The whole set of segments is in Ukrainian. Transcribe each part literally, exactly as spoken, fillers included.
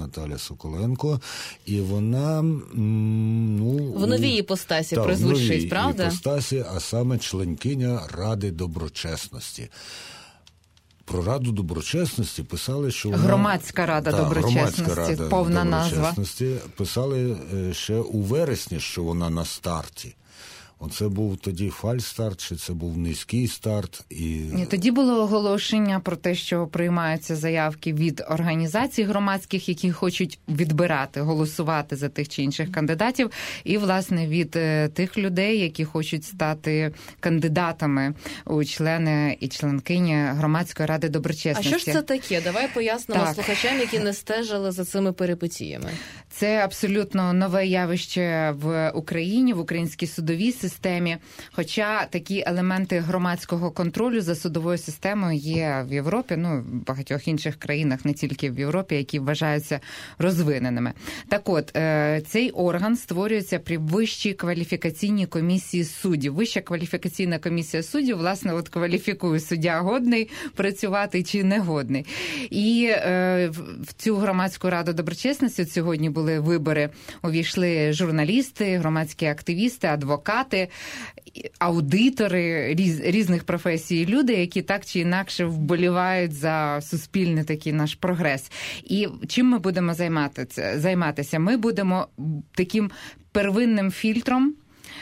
Наталя Соколенко, і вона, ну... В новій іпостасі та, прозвучить, правда? В новій іпостасі, а саме членкиня Ради доброчесності. Про Раду доброчесності писали, що вона... Громадська Рада та, доброчесності, Громадська Рада повна доброчесності. назва. Писали ще у вересні, що вона на старті. Оце був тоді фальстарт, чи це був низький старт? І... Ні, тоді було оголошення про те, що приймаються заявки від організацій громадських, які хочуть відбирати, голосувати за тих чи інших кандидатів, і, власне, від е, тих людей, які хочуть стати кандидатами у члени і членкині Громадської Ради доброчесності. А що ж це таке? Давай пояснимо так. слухачам, які не стежили за цими перипетіями. Це абсолютно нове явище в Україні, в українській судовій системі, хоча такі елементи громадського контролю за судовою системою є в Європі, ну, в багатьох інших країнах, не тільки в Європі, які вважаються розвиненими. Так от, цей орган створюється при Вищій кваліфікаційній комісії суддів. Вища кваліфікаційна комісія суддів, власне, от кваліфікує суддя годний працювати чи негодний. І в цю Громадську Раду доброчесності сьогодні були були вибори, увійшли журналісти, громадські активісти, адвокати, аудитори різ, різних професій, люди, які так чи інакше вболівають за суспільний такий наш прогрес. І чим ми будемо займатися? займатися? Ми будемо таким первинним фільтром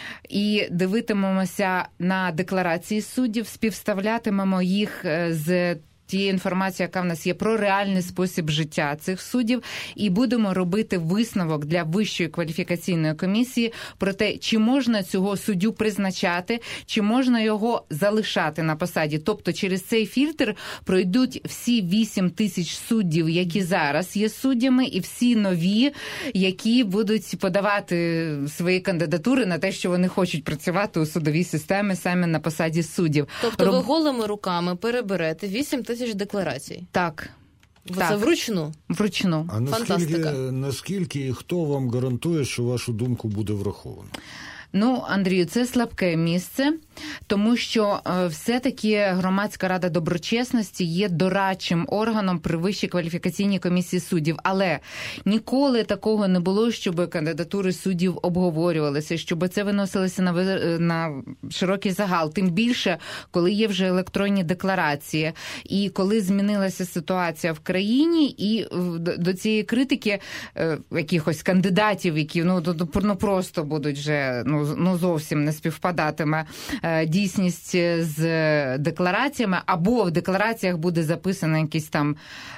і дивитимемося на декларації суддів, співставлятимемо їх з тієї інформації, яка в нас є про реальний спосіб життя цих суддів, і будемо робити висновок для Вищої кваліфікаційної комісії про те, чи можна цього суддю призначати, чи можна його залишати на посаді. Тобто через цей фільтр пройдуть всі вісім тисяч суддів, які зараз є суддями, і всі нові, які будуть подавати свої кандидатури на те, що вони хочуть працювати у судовій системі саме на посаді суддів. Тобто Роб... ви голими руками переберете вісім тисяч декларацій? Так. Це так. вручну? Вручну. А наскільки, Фантастика. наскільки і хто вам гарантує, що вашу думку буде враховано? Ну, Андрію, це слабке місце, тому що е, все-таки Громадська Рада доброчесності є дорадчим органом при Вищій кваліфікаційній комісії суддів. Але ніколи такого не було, щоб кандидатури суддів обговорювалися, щоб це виносилося на, на широкий загал. Тим більше, коли є вже електронні декларації, і коли змінилася ситуація в країні, і до, до цієї критики е, якихось кандидатів, які ну, ну просто будуть вже... Ну, ну зовсім не співпадатиме е, дійсність з деклараціями, або в деклараціях буде записано якийсь там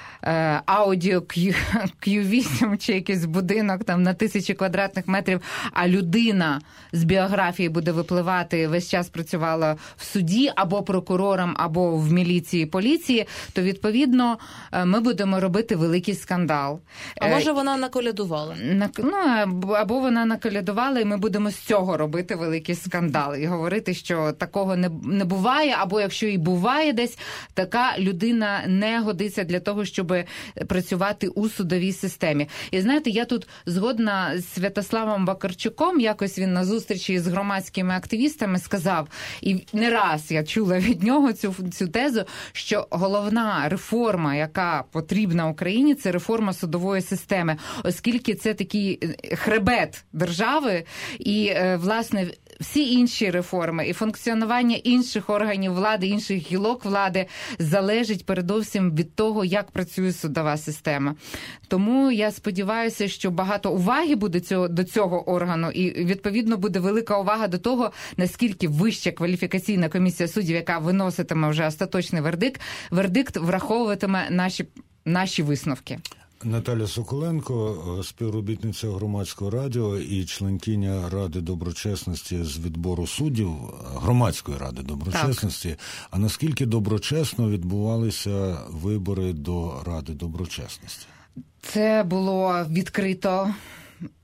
аудіо кью вісім чи якийсь будинок там на тисячі квадратних метрів, а людина з біографії буде випливати, весь час працювала в суді або прокурором, або в міліції, поліції, то, відповідно, ми будемо робити великий скандал. А може вона наколядувала? Ну, або вона наколядувала, і ми будемо з цього робити великий скандал. І говорити, що такого не, не буває, або якщо і буває десь, така людина не годиться для того, щоб працювати у судовій системі. І знаєте, я тут згодна з Святославом Вакарчуком, якось він на зустрічі з громадськими активістами сказав, і не раз я чула від нього цю, цю тезу, що головна реформа, яка потрібна Україні, це реформа судової системи, оскільки це такий хребет держави, і, власне, всі інші реформи і функціонування інших органів влади, інших гілок влади залежить передовсім від того, як працює судова система. Тому я сподіваюся, що багато уваги буде цього, до цього органу, і, відповідно, буде велика увага до того, наскільки Вища кваліфікаційна комісія суддів, яка виноситиме вже остаточний вердикт, вердикт враховуватиме наші, наші висновки. Наталя Соколенко, співробітниця Громадського радіо і членкиня Ради доброчесності з відбору суддів, Громадської Ради доброчесності. Так. А наскільки доброчесно відбувалися вибори до Ради доброчесності? Це було відкрито,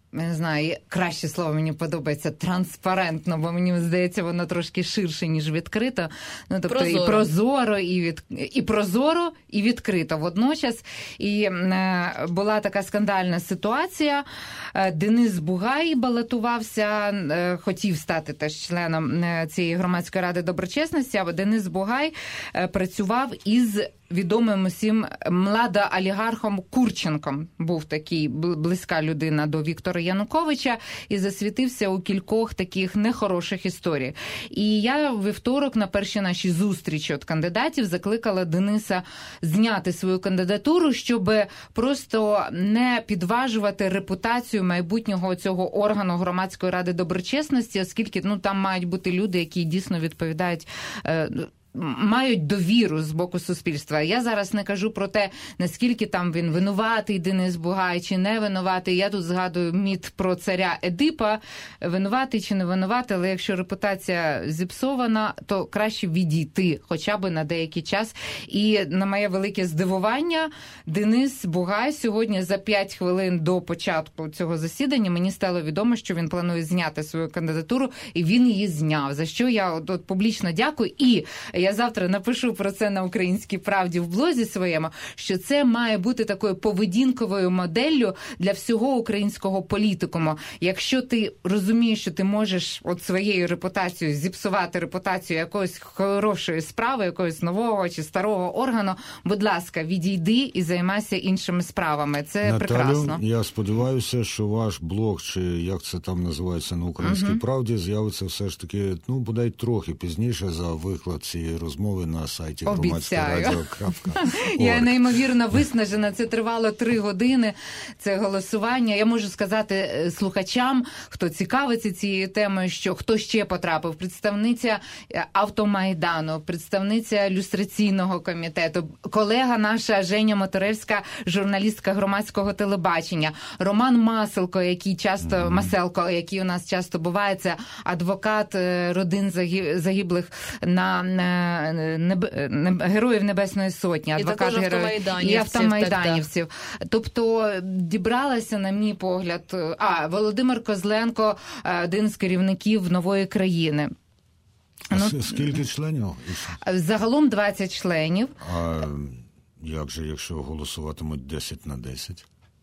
не знаю, краще слово мені подобається, транспарентно, бо мені здається, воно трошки ширше, ніж відкрито. Ну, тобто прозоро. і прозоро, і, від... і прозоро, і відкрито водночас. І е, була така скандальна ситуація. Денис Бугай балотувався, е, хотів стати теж членом цієї громадської ради доброчесності, а Денис Бугай е, працював із відомим усім младоолігархом Курченком. Був такий близька людина до Віктора Януковича і засвітився у кількох таких нехороших історій. І я у вівторок на першій нашій зустрічі от кандидатів закликала Дениса зняти свою кандидатуру, щоб просто не підважувати репутацію майбутнього цього органу громадської ради доброчесності, оскільки ну там мають бути люди, які дійсно відповідають е, мають довіру з боку суспільства. Я зараз не кажу про те, наскільки там він винуватий, Денис Бугай, чи не винуватий. Я тут згадую міт про царя Едипа, винуватий чи не винуватий, але якщо репутація зіпсована, то краще відійти, хоча б на деякий час. І на моє велике здивування, Денис Бугай сьогодні за п'ять хвилин до початку цього засідання мені стало відомо, що він планує зняти свою кандидатуру, і він її зняв, за що я от, от публічно дякую. І я завтра напишу про це на «Українській правді» в блозі своєму, що це має бути такою поведінковою моделлю для всього українського політикуму. Якщо ти розумієш, що ти можеш от своєю репутацією зіпсувати репутацію якоїсь хорошої справи, якогось нового чи старого органу, будь ласка, відійди і займайся іншими справами. Це Наталю, прекрасно. Я сподіваюся, що ваш блог, чи як це там називається на «Українській угу. правді», з'явиться все ж таки, ну, бодай трохи пізніше за виклад цієї розмови на сайті громадське радіо крапка орг. Я неймовірно виснажена. Це тривало три години, це голосування. Я можу сказати слухачам, хто цікавиться цією темою, що хто ще потрапив. Представниця Автомайдану, представниця люстраційного комітету, колега наша Женя Моторевська, журналістка громадського телебачення, Роман Маселко, який часто, mm-hmm. Маселко, який у нас часто буває, це адвокат родин загиблих на Неб... Неб... Героїв Небесної Сотні, адвокат і героїв і автомайданівців. Так, так. Тобто дібралася, на мій погляд, а Володимир Козленко, один з керівників «Нової країни». А ну, скільки членів? Загалом двадцять членів. А як же, якщо голосуватимуть десять на десять?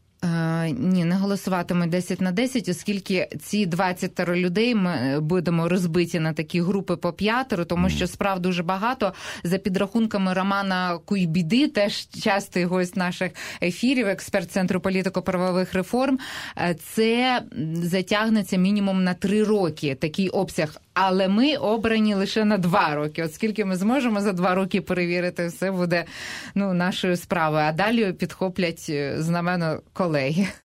Ні, не голосуватимуть десять на десять, оскільки ці двадцять людей ми будемо розбиті на такі групи по п'ятеро, тому що справ дуже багато. За підрахунками Романа Куйбіди, теж частий гость наших ефірів, експерт Центру політико-правових реформ, це затягнеться мінімум на три роки, такий обсяг. Але ми обрані лише на два роки. От скільки ми зможемо за два роки перевірити, все буде ну, нашою справою. А далі підхоплять знамено колеги.